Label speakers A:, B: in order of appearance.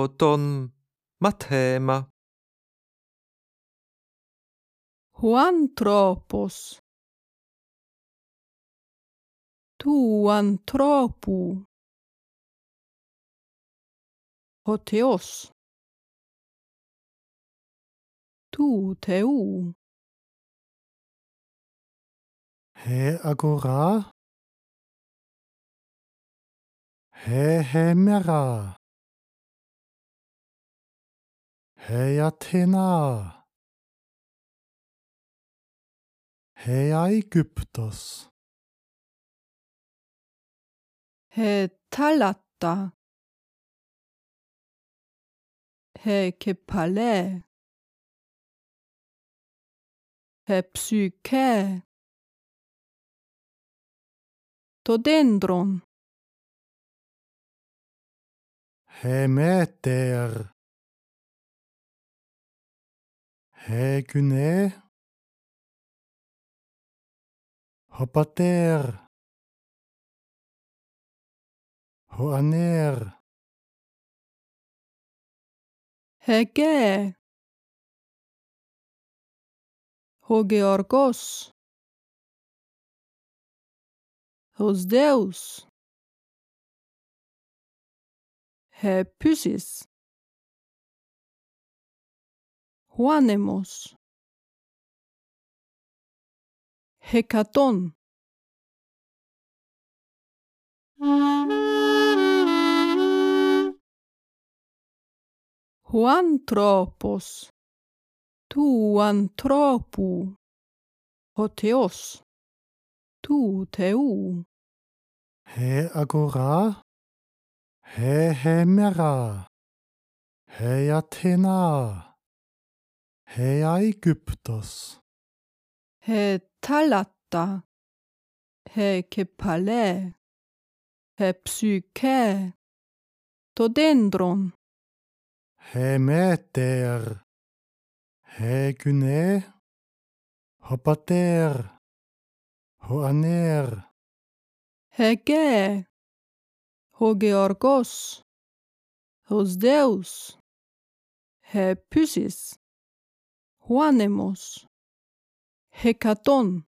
A: τον μαθαίμα.
B: Ο άνθρωπος του ανθρώπου. Ο Θεός του Θεού.
C: αγορά, μέρα, Αθηνά, Αιγύπτος,
B: θάλασσα, κεφαλέ, ψυχέ, το δέντρον,
C: μέτερ, κουνέ, ο πατέρ, ο ανέρ,
B: γε, ο Γεωργός, ο Ζέους, Πύσης, ο άνεμος, Χεκατών. Ο άνθρωπος του ανθρώπου. Ο Θεός του Θεού.
C: αγορά, μέρα, Αθηνά, Αιγύπτος,
B: θάλασσα, κεφαλέ, ψυχέ, το δέντρον,
C: μέτερ, κουνέ, ο πατέρ, ο ανέρ,
B: γε, ο Γεωργός, ο Ζέους, Πύσης, ο άνεμος, Χεκατών.